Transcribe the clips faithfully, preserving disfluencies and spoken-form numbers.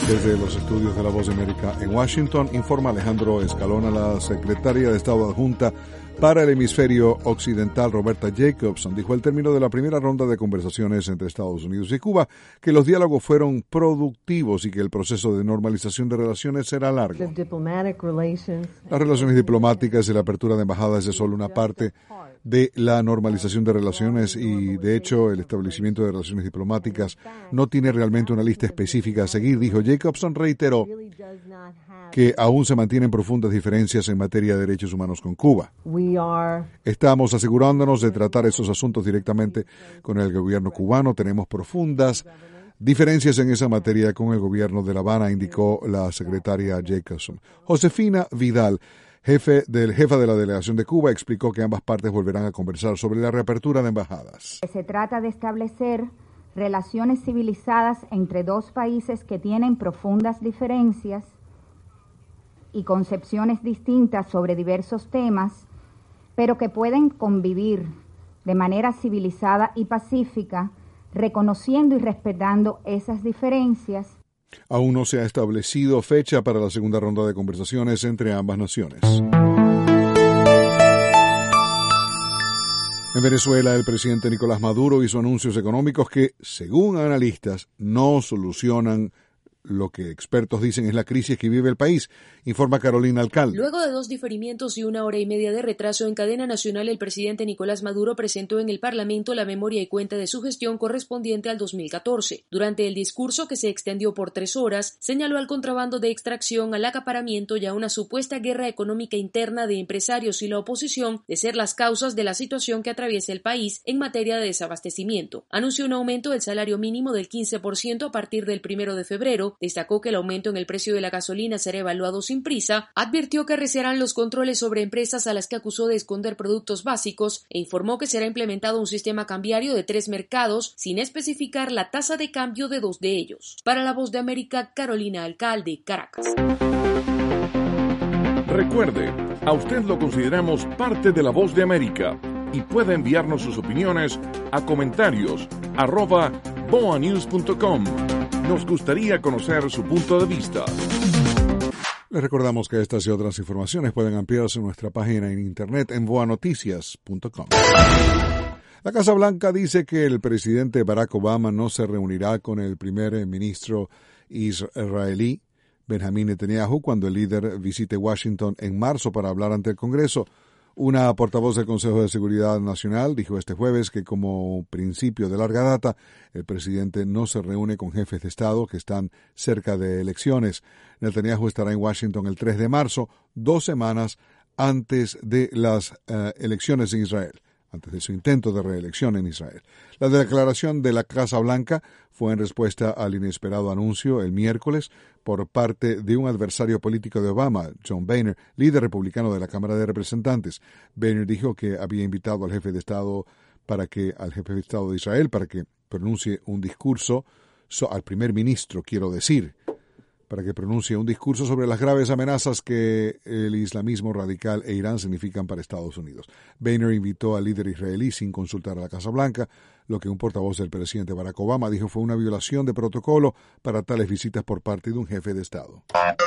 Desde los estudios de La Voz de América en Washington, informa Alejandro Escalona. La secretaria de Estado adjunta para el hemisferio occidental, Roberta Jacobson, dijo al término de la primera ronda de conversaciones entre Estados Unidos y Cuba que los diálogos fueron productivos y que el proceso de normalización de relaciones será largo. Las relaciones diplomáticas y la apertura de embajadas es solo una parte de la normalización de relaciones y, de hecho, el establecimiento de relaciones diplomáticas no tiene realmente una lista específica a seguir, dijo Jacobson. Reiteró que aún se mantienen profundas diferencias en materia de derechos humanos con Cuba. Estamos asegurándonos de tratar esos asuntos directamente con el gobierno cubano. Tenemos profundas diferencias en esa materia con el gobierno de La Habana, indicó la secretaria Jacobson. Josefina Vidal, Jefe del jefa de la delegación de Cuba, explicó que ambas partes volverán a conversar sobre la reapertura de embajadas. Se trata de establecer relaciones civilizadas entre dos países que tienen profundas diferencias y concepciones distintas sobre diversos temas, pero que pueden convivir de manera civilizada y pacífica, reconociendo y respetando esas diferencias. Aún no se ha establecido fecha para la segunda ronda de conversaciones entre ambas naciones. En Venezuela, el presidente Nicolás Maduro hizo anuncios económicos que, según analistas, no solucionan lo que expertos dicen es la crisis que vive el país, informa Carolina Alcalde. Luego de dos diferimientos y una hora y media de retraso en cadena nacional, el presidente Nicolás Maduro presentó en el Parlamento la memoria y cuenta de su gestión correspondiente al dos mil catorce. Durante el discurso, que se extendió por tres horas, señaló al contrabando de extracción, al acaparamiento y a una supuesta guerra económica interna de empresarios y la oposición de ser las causas de la situación que atraviesa el país en materia de desabastecimiento. Anunció un aumento del salario mínimo del quince por ciento a partir del primero de febrero, destacó que el aumento en el precio de la gasolina será evaluado sin prisa, advirtió que arreciarán los controles sobre empresas a las que acusó de esconder productos básicos e informó que será implementado un sistema cambiario de tres mercados sin especificar la tasa de cambio de dos de ellos. Para La Voz de América, Carolina Alcalde, Caracas. Recuerde, a usted lo consideramos parte de La Voz de América y puede enviarnos sus opiniones a comentarios arroba boa news punto com. Nos gustaría conocer su punto de vista. Les recordamos que estas y otras informaciones pueden ampliarse en nuestra página en internet en boa noticias punto com. La Casa Blanca dice que el presidente Barack Obama no se reunirá con el primer ministro israelí Benjamín Netanyahu cuando el líder visite Washington en marzo para hablar ante el Congreso. Una portavoz del Consejo de Seguridad Nacional dijo este jueves que, como principio de larga data, el presidente no se reúne con jefes de Estado que están cerca de elecciones. Netanyahu estará en Washington el tres de marzo, dos semanas antes de las uh, elecciones en Israel, antes de su intento de reelección en Israel. La declaración de la Casa Blanca fue en respuesta al inesperado anuncio el miércoles por parte de un adversario político de Obama, John Boehner, líder republicano de la Cámara de Representantes. Boehner dijo que había invitado al jefe de Estado para que al jefe de Estado de Israel para que pronuncie un discurso so, al primer ministro, quiero decir, para que pronuncie un discurso sobre las graves amenazas que el islamismo radical e Irán significan para Estados Unidos. Boehner invitó al líder israelí sin consultar a la Casa Blanca. Lo que un portavoz del presidente Barack Obama dijo fue una violación de protocolo para tales visitas por parte de un jefe de Estado.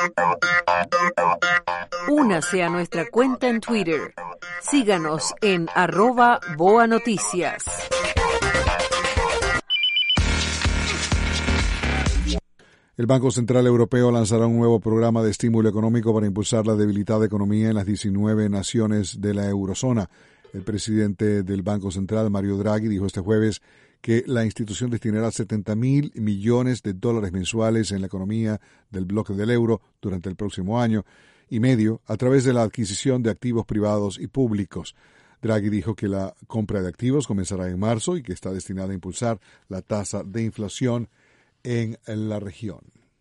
Únase a nuestra cuenta en Twitter. Síganos en arroba Boa Noticias. El Banco Central Europeo lanzará un nuevo programa de estímulo económico para impulsar la debilitada economía en las diecinueve naciones de la eurozona. El presidente del Banco Central, Mario Draghi, dijo este jueves que la institución destinará setenta mil millones de dólares mensuales en la economía del bloque del euro durante el próximo año y medio a través de la adquisición de activos privados y públicos. Draghi dijo que la compra de activos comenzará en marzo y que está destinada a impulsar la tasa de inflación en la región.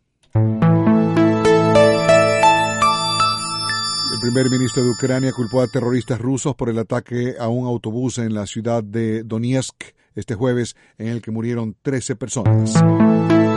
El primer ministro de Ucrania culpó a terroristas rusos por el ataque a un autobús en la ciudad de Donetsk este jueves, en el que murieron trece personas.